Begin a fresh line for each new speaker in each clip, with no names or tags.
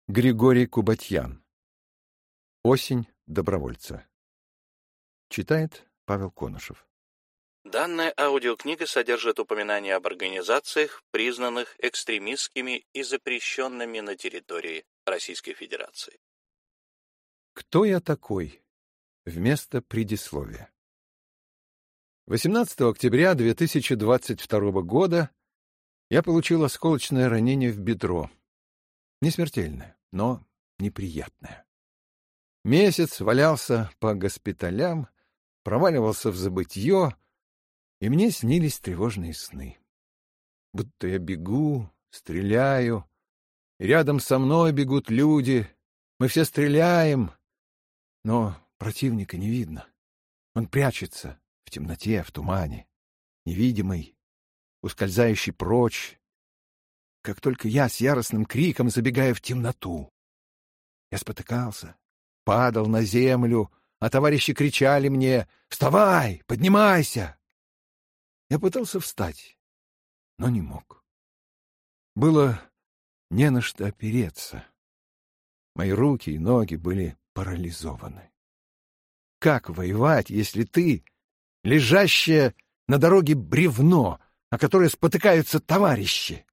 Григорий Кубатьян. Осень добровольца. Читает Павел Конышев.
Данная аудиокнига содержит упоминания об организациях, признанных экстремистскими и запрещенными на территории Российской Федерации.
Кто я такой? Вместо предисловия. 18 октября 2022 года я получил осколочное ранение в бедро. Не смертельное, но неприятное. Месяц валялся по госпиталям, проваливался в забытье, и мне снились тревожные сны. Будто я бегу, стреляю, и рядом со мной бегут люди, мы все стреляем, но противника не видно. Он прячется в темноте, в тумане, невидимый, ускользающий прочь, как только я с яростным криком забегаю в темноту. Я спотыкался, падал на землю, а товарищи кричали мне: «Вставай! Поднимайся!» Я пытался встать, но не мог. Было не на что опереться. Мои руки и ноги были парализованы. Как воевать, если ты — лежащее на дороге бревно, о которое спотыкаются товарищи?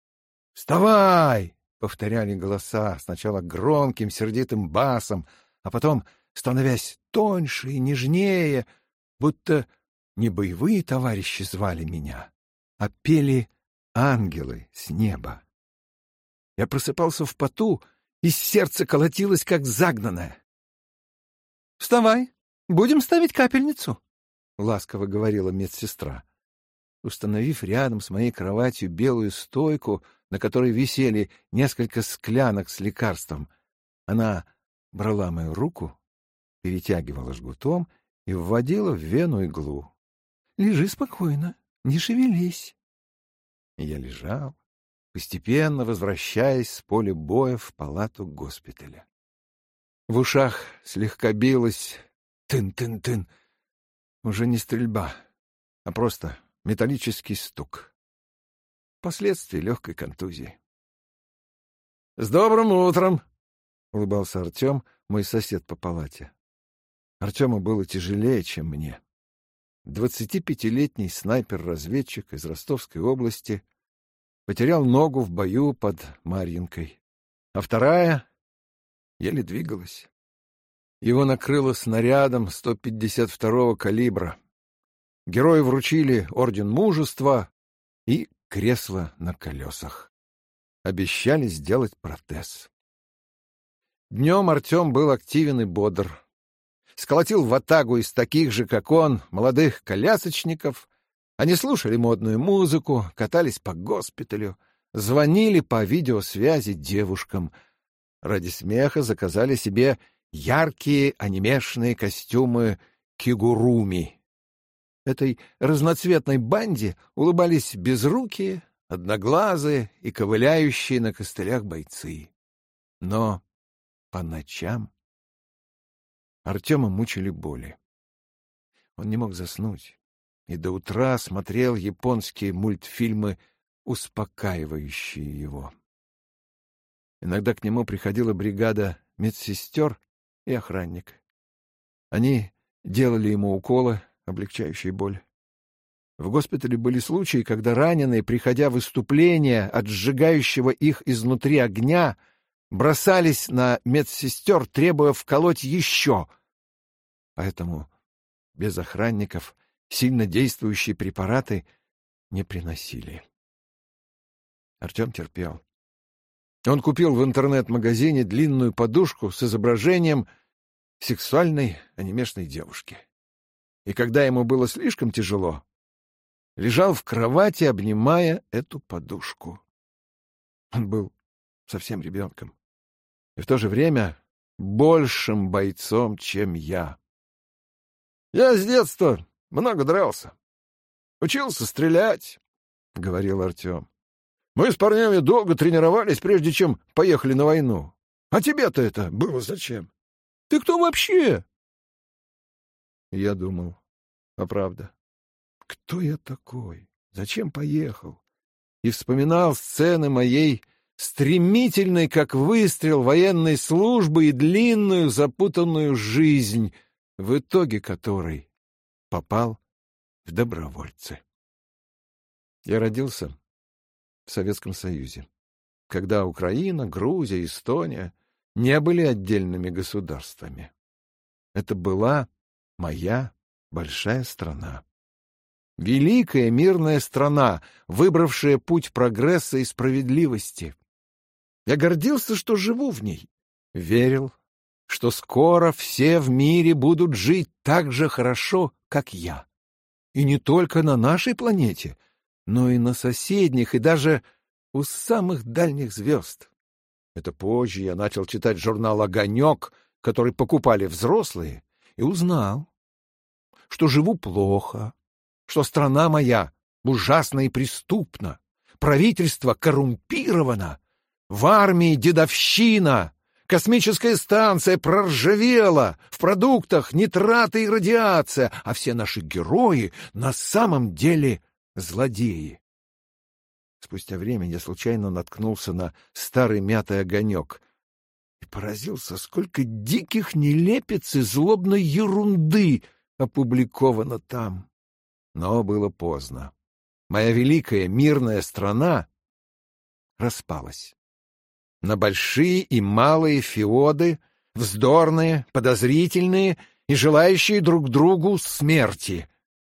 «Вставай!» — повторяли голоса, сначала громким сердитым басом, а потом становясь тоньше и нежнее, будто не боевые товарищи звали меня, а пели ангелы с неба. Я просыпался в поту, и сердце колотилось, как загнанное. «Вставай, будем ставить капельницу», — ласково говорила медсестра. Установив рядом с моей кроватью белую стойку, на которой висели несколько склянок с лекарством, она брала мою руку, перетягивала жгутом и вводила в вену иглу. «Лежи спокойно, не шевелись». И я лежал, постепенно возвращаясь с поля боя в палату госпиталя. В ушах слегка билось тын-тын-тын. Уже не стрельба, а просто металлический стук. Последствия легкой контузии. «С добрым утром!» — улыбался Артем, мой сосед по палате. Артему было тяжелее, чем мне. 25-летний снайпер-разведчик из Ростовской области потерял ногу в бою под Марьинкой, а вторая еле двигалась. Его накрыло снарядом 152-го калибра. Герою вручили орден мужества и кресло на колесах. Обещали сделать протез. Днем Артем был активен и бодр. Сколотил ватагу из таких же, как он, молодых колясочников. Они слушали модную музыку, катались по госпиталю, звонили по видеосвязи девушкам. Ради смеха заказали себе яркие анимешные костюмы кигуруми. Этой разноцветной банде улыбались безрукие, одноглазые и ковыляющие на костылях бойцы. Но по ночам Артема мучили боли. Он не мог заснуть и до утра смотрел японские мультфильмы, успокаивающие его. Иногда к нему приходила бригада медсестер и охранник. Они делали ему уколы, облегчающие боль. В госпитале были случаи, когда раненые, приходя в выступление от сжигающего их изнутри огня, бросались на медсестер, требуя вколоть еще. Поэтому без охранников сильно действующие препараты не приносили. Артем терпел. Он купил в интернет-магазине длинную подушку с изображением сексуальной анимешной девушки. И когда ему было слишком тяжело, лежал в кровати, обнимая эту подушку. Он был совсем ребенком и в то же время большим бойцом, чем я. «Я с детства много дрался. Учился стрелять», — говорил Артем. «Мы с парнями долго тренировались, прежде чем поехали на войну. А тебе-то это было зачем? Ты кто вообще?» Я думал, а правда, кто я такой? Зачем поехал? И вспоминал сцены моей стремительной, как выстрел военной службы, и длинную запутанную жизнь, в итоге которой попал в добровольцы. Я родился в Советском Союзе, когда Украина, Грузия, Эстония не были отдельными государствами. Это была моя большая страна. Великая мирная страна, выбравшая путь прогресса и справедливости. Я гордился, что живу в ней. Верил, что скоро все в мире будут жить так же хорошо, как я. И не только на нашей планете, но и на соседних, и даже у самых дальних звезд. Это позже я начал читать журнал «Огонек», который покупали взрослые, и узнал, что живу плохо, что страна моя ужасна и преступна, правительство коррумпировано, в армии дедовщина, космическая станция проржавела, в продуктах нитраты и радиация, а все наши герои на самом деле злодеи. Спустя время я случайно наткнулся на старый мятый огонек и поразился, сколько диких нелепиц и злобной ерунды опубликовано там. Но было поздно. Моя великая мирная страна распалась на большие и малые феоды, вздорные, подозрительные и желающие друг другу смерти.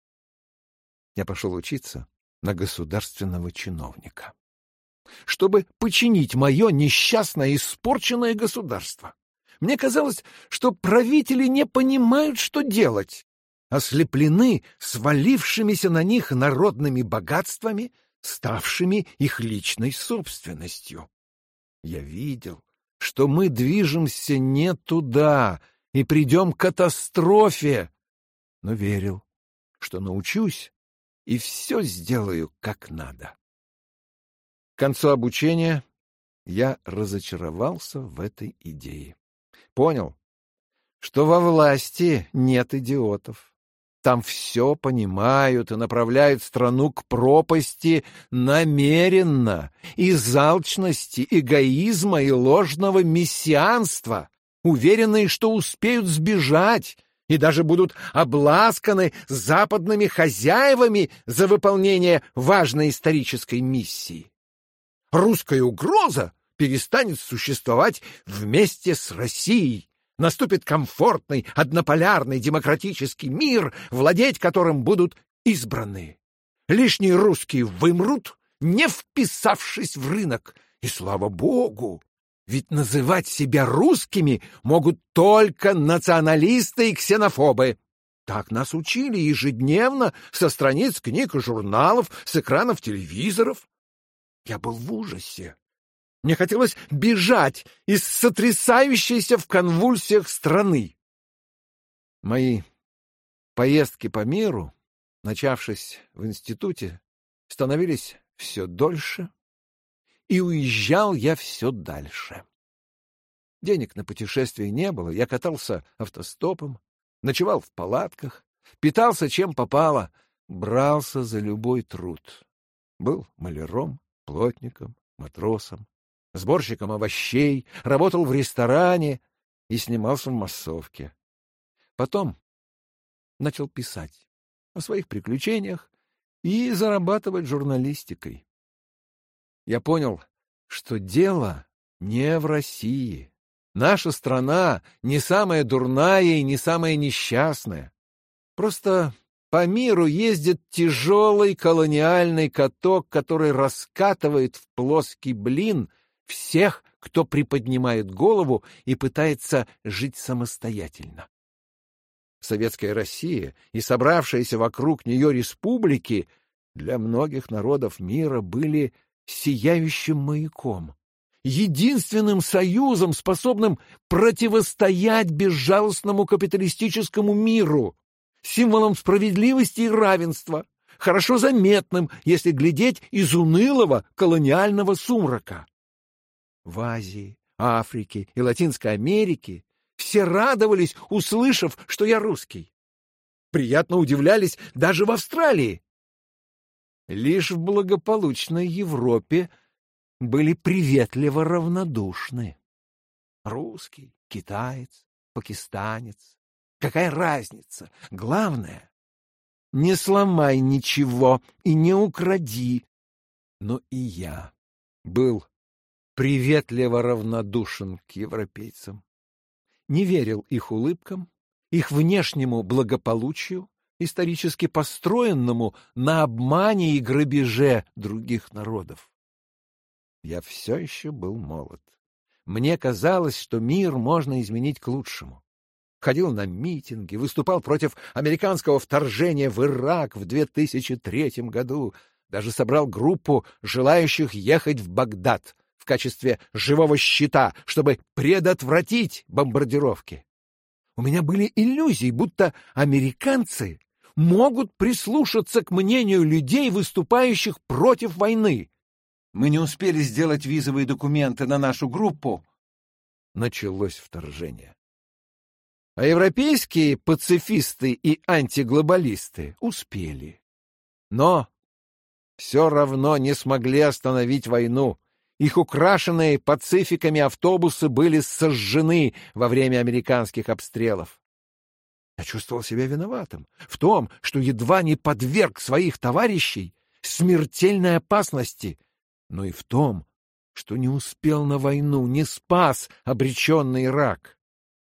Я пошел учиться на государственного чиновника, чтобы починить мое несчастное испорченное государство. Мне казалось, что правители не понимают, что делать, ослеплены свалившимися на них народными богатствами, ставшими их личной собственностью. Я видел, что мы движемся не туда и придем к катастрофе, но верил, что научусь и все сделаю как надо. К концу обучения я разочаровался в этой идее. Понял, что во власти нет идиотов. Там все понимают и направляют страну к пропасти намеренно, из алчности, эгоизма и ложного мессианства, уверенные, что успеют сбежать и даже будут обласканы западными хозяевами за выполнение важной исторической миссии. Русская угроза перестанет существовать вместе с Россией. Наступит комфортный, однополярный демократический мир, владеть которым будут избранные. Лишние русские вымрут, не вписавшись в рынок. И слава богу, ведь называть себя русскими могут только националисты и ксенофобы. Так нас учили ежедневно со страниц книг и журналов, с экранов телевизоров. Я был в ужасе. Мне хотелось бежать из сотрясающейся в конвульсиях страны. Мои поездки по миру, начавшись в институте, становились все дольше, и уезжал я все дальше. Денег на путешествия не было, я катался автостопом, ночевал в палатках, питался чем попало, брался за любой труд. Был маляром, плотником, матросом, сборщиком овощей, работал в ресторане и снимался в массовке. Потом начал писать о своих приключениях и зарабатывать журналистикой. Я понял, что дело не в России. Наша страна не самая дурная и не самая несчастная. Просто по миру ездит тяжелый колониальный каток, который раскатывает в плоский блин всех, кто приподнимает голову и пытается жить самостоятельно. Советская Россия и собравшиеся вокруг нее республики для многих народов мира были сияющим маяком, единственным союзом, способным противостоять безжалостному капиталистическому миру, символом справедливости и равенства, хорошо заметным, если глядеть из унылого колониального сумрака. В Азии, Африке и Латинской Америке все радовались, услышав, что я русский. Приятно удивлялись даже в Австралии. Лишь в благополучной Европе были приветливо равнодушны. Русский, китаец, пакистанец. Какая разница? Главное, не сломай ничего и не укради. Но и я был приветливо равнодушен к европейцам. Не верил их улыбкам, их внешнему благополучию, исторически построенному на обмане и грабеже других народов. Я все еще был молод. Мне казалось, что мир можно изменить к лучшему. Ходил на митинги, выступал против американского вторжения в Ирак в 2003 году, даже собрал группу желающих ехать в Багдад в качестве живого щита, чтобы предотвратить бомбардировки. У меня были иллюзии, будто американцы могут прислушаться к мнению людей, выступающих против войны. Мы не успели сделать визовые документы на нашу группу. Началось вторжение. А европейские пацифисты и антиглобалисты успели. Но все равно не смогли остановить войну. Их украшенные пацификами автобусы были сожжены во время американских обстрелов. Я чувствовал себя виноватым в том, что едва не подверг своих товарищей смертельной опасности, но и в том, что не успел на войну, не спас обреченный Ирак.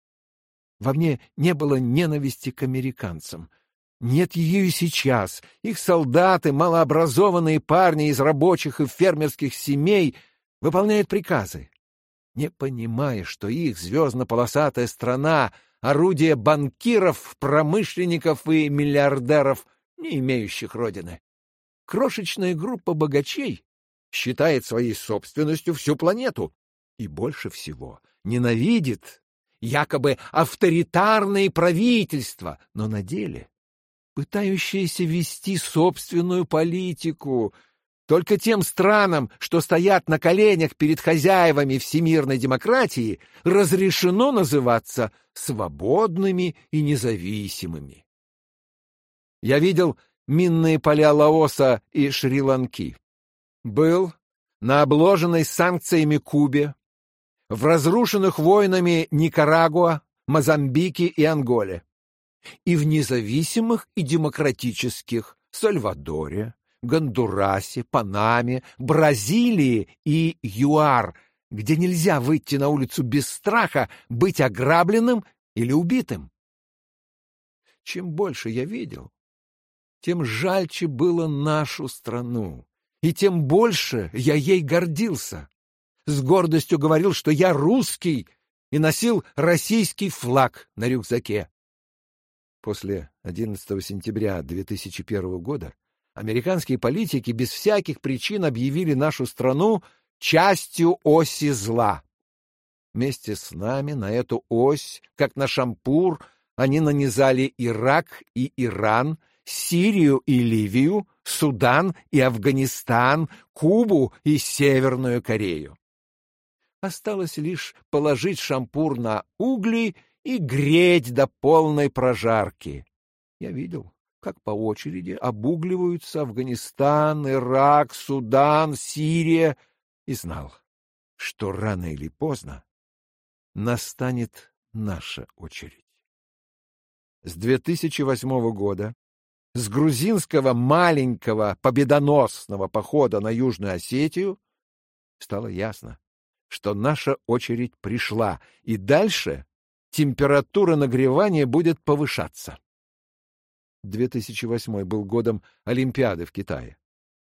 Во мне не было ненависти к американцам. Нет ее и сейчас. Их солдаты, малообразованные парни из рабочих и фермерских семей, выполняют приказы, не понимая, что их звездно-полосатая страна — орудие банкиров, промышленников и миллиардеров, не имеющих родины. Крошечная группа богачей считает своей собственностью всю планету и больше всего ненавидит якобы авторитарные правительства, но на деле пытающиеся вести собственную политику. Только тем странам, что стоят на коленях перед хозяевами всемирной демократии, разрешено называться свободными и независимыми. Я видел минные поля Лаоса и Шри-Ланки. Был на обложенной санкциями Кубе, в разрушенных войнами Никарагуа, Мозамбике и Анголе, и в независимых и демократических Сальвадоре, Гондурасе, Панаме, Бразилии и ЮАР, где нельзя выйти на улицу без страха быть ограбленным или убитым. Чем больше я видел, тем жальче было нашу страну, и тем больше я ей гордился. С гордостью говорил, что я русский, и носил российский флаг на рюкзаке. После 11 сентября 2001 года американские политики без всяких причин объявили нашу страну частью оси зла. Вместе с нами на эту ось, как на шампур, они нанизали Ирак и Иран, Сирию и Ливию, Судан и Афганистан, Кубу и Северную Корею. Осталось лишь положить шампур на угли и греть до полной прожарки. Я видел, как по очереди обугливаются Афганистан, Ирак, Судан, Сирия, и знал, что рано или поздно настанет наша очередь. С 2008 года, с грузинского маленького победоносного похода на Южную Осетию, стало ясно, что наша очередь пришла, и дальше температура нагревания будет повышаться. 2008 был годом Олимпиады в Китае.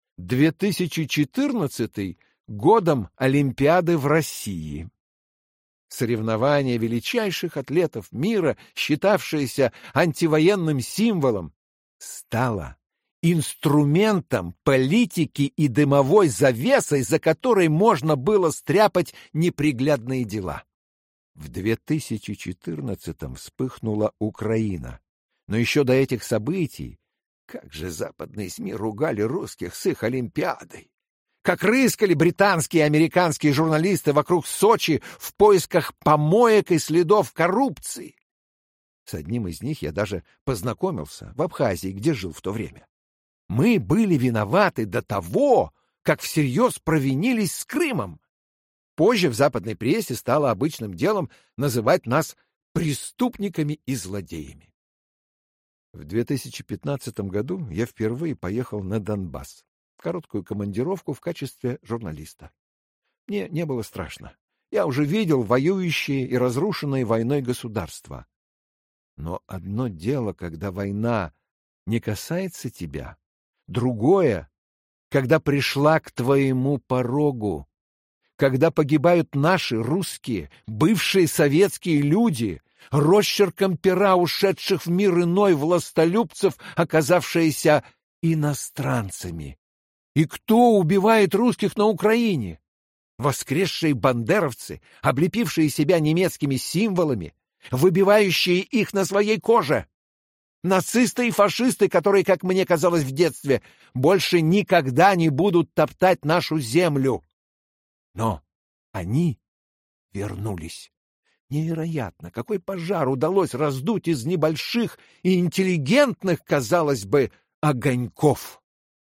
2014 — годом Олимпиады в России. Соревнование величайших атлетов мира, считавшееся антивоенным символом, стало инструментом политики и дымовой завесой, за которой можно было стряпать неприглядные дела. В 2014 вспыхнула Украина. Но еще до этих событий, как же западные СМИ ругали русских с их Олимпиадой! Как рыскали британские и американские журналисты вокруг Сочи в поисках помоек и следов коррупции! С одним из них я даже познакомился в Абхазии, где жил в то время. Мы были виноваты до того, как всерьез провинились с Крымом. Позже в западной прессе стало обычным делом называть нас преступниками и злодеями. В 2015 году я впервые поехал на Донбасс, в короткую командировку в качестве журналиста. Мне не было страшно. Я уже видел воюющие и разрушенные войной государства. Но одно дело, когда война не касается тебя, другое, когда пришла к твоему порогу, когда погибают наши русские, бывшие советские люди, росчерком пера ушедших в мир иной властолюбцев, оказавшиеся иностранцами. И кто убивает русских на Украине? Воскресшие бандеровцы, облепившие себя немецкими символами, выбивающие их на своей коже. Нацисты и фашисты, которые, как мне казалось в детстве, больше никогда не будут топтать нашу землю. Но они вернулись. Невероятно, какой пожар удалось раздуть из небольших и интеллигентных, казалось бы, огоньков.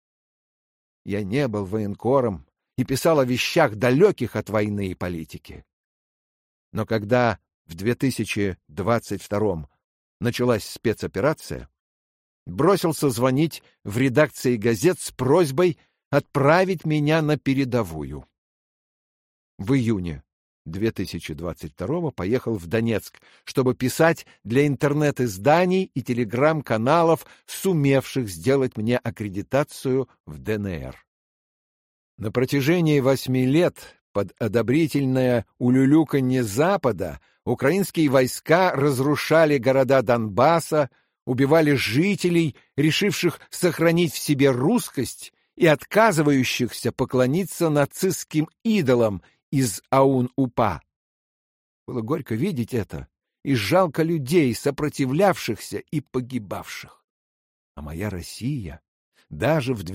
Я не был военкором и писал о вещах, далеких от войны и политики. Но когда в 2022 началась спецоперация, бросился звонить в редакции газет с просьбой отправить меня на передовую. В июне 2022 поехал в Донецк, чтобы писать для интернет-изданий и телеграм-каналов, сумевших сделать мне аккредитацию в ДНР. На протяжении 8 лет под одобрительное улюлюканье Запада украинские войска разрушали города Донбасса, убивали жителей, решивших сохранить в себе русскость и отказывающихся поклониться нацистским идолам из АУН-УПА. Было горько видеть это, и жалко людей, сопротивлявшихся и погибавших. А моя Россия даже в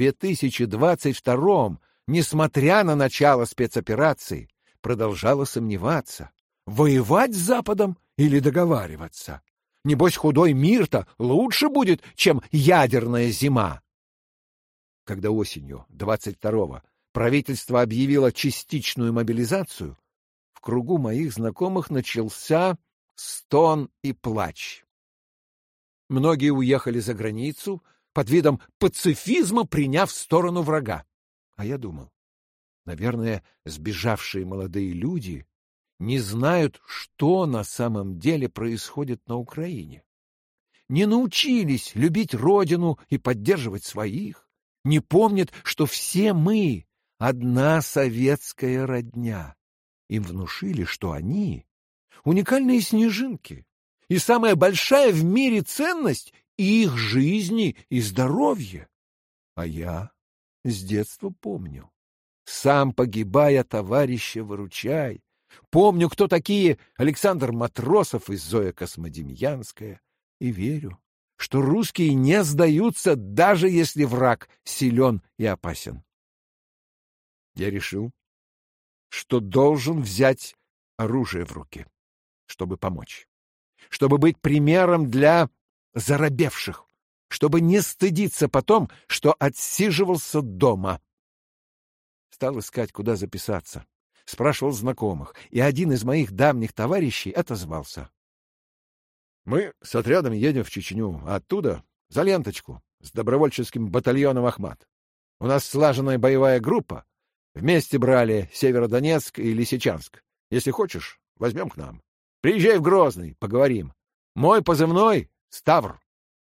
2022, несмотря на начало спецоперации, продолжала сомневаться, воевать с Западом или договариваться. Небось, худой мир-то лучше будет, чем ядерная зима. Когда осенью 22-го правительство объявило частичную мобилизацию, в кругу моих знакомых начался стон и плач. Многие уехали за границу, под видом пацифизма приняв сторону врага. А я думал, наверное, сбежавшие молодые люди не знают, что на самом деле происходит на Украине. Не научились любить родину и поддерживать своих, не помнят, что все мы — одна советская родня. Им внушили, что они — уникальные снежинки, и самая большая в мире ценность — их жизни и здоровье. А я с детства помню. Сам, погибая, товарища выручай. Помню, кто такие Александр Матросов и Зоя Космодемьянская, и верю, что русские не сдаются, даже если враг силен и опасен. Я решил, что должен взять оружие в руки, чтобы помочь, чтобы быть примером для заробевших, чтобы не стыдиться потом, что отсиживался дома. Стал искать, куда записаться. Спрашивал знакомых, и один из моих давних товарищей отозвался. Мы с отрядом едем в Чечню, а оттуда за ленточку с добровольческим батальоном «Ахмат». У нас слаженная боевая группа. Вместе брали Северодонецк и Лисичанск. Если хочешь, возьмем к нам. Приезжай в Грозный, поговорим. Мой позывной — Ставр.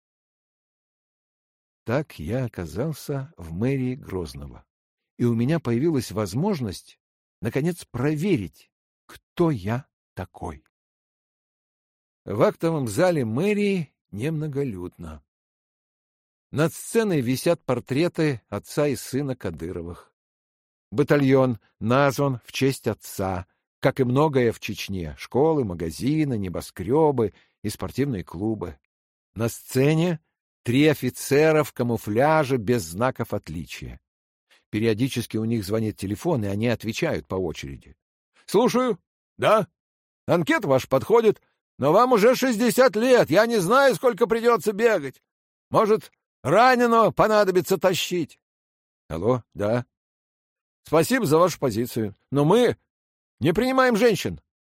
Так я оказался в мэрии Грозного, и у меня появилась возможность, наконец, проверить, кто я такой. В актовом зале мэрии немноголюдно. Над сценой висят портреты отца и сына Кадыровых. Батальон назван в честь отца, как и многое в Чечне: школы, магазины, небоскребы и спортивные клубы. На сцене 3 офицера в камуфляже без знаков отличия. Периодически у них звонит телефон, и они отвечают по очереди. — Слушаю. — Да. — Анкета ваша подходит, но вам уже 60 лет, я не знаю, сколько придется бегать. Может, раненого понадобится тащить? — Алло, да. Спасибо за вашу позицию, но мы не принимаем женщин.